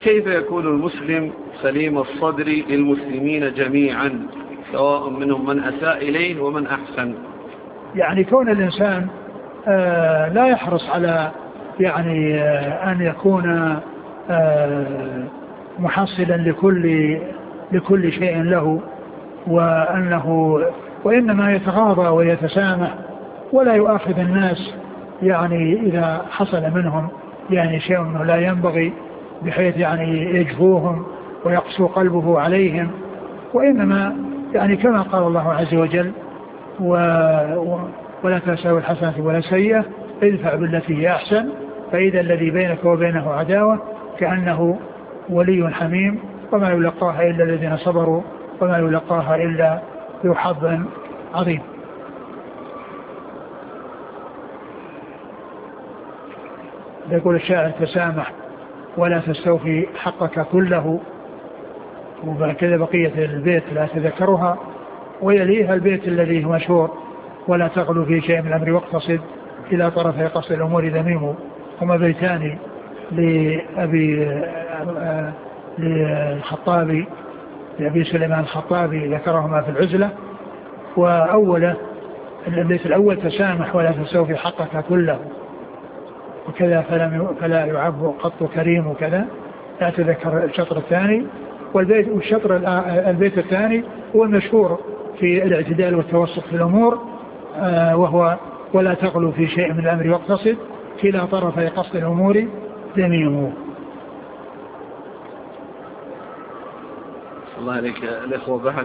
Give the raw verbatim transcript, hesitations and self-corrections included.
كيف يكون المسلم سليم الصدر للمسلمين جميعا سواء منهم من أساء إليه ومن أحسن؟ يعني كون الإنسان آه لا يحرص على يعني آه أن يكون آه محصلا لكل لكل شيء له، وأنه وإنما يتغاضى ويتسامح ولا يؤاخذ الناس يعني إذا حصل منهم يعني شيء لا ينبغي، بحيث يعني يجفوهم ويقسو قلبه عليهم، وإنما يعني كما قال الله عز وجل و... و... ولا تساوي الحسنة ولا سيئة ادفع بالتي هي أحسن فإذا الذي بينك وبينه عداوة كأنه ولي حميم وما يلقاها إلا الذين صبروا وما يلقاها إلا ذو حظ عظيم. يقول الشاعر تسامح ولا تستوفي حقك كله، وكذا بقية البيت لا تذكرها، ويليها البيت الذي هو مشهور ولا تغلو في شيء من الأمر واقتصد إلى طرفي قصد الأمور ذميم. هما بيتان لأبي للخطابي لأبي سليمان الخطابي ذكرهما في العزلة. وأوله البيت الأول تسامح ولا تستوفي حقك كله، وكذا فلم فلا يعب قط كريم وكذا، لا تذكر الشطر الثاني. والبيت والشطر البيت الثاني هو المشهور في الاعتدال والتوسط في الأمور، آه وهو ولا تغلو في شيء من الأمر واقتصد كلا طرفي قصد الأمور ذميم. الله عليك. الإخوة بحث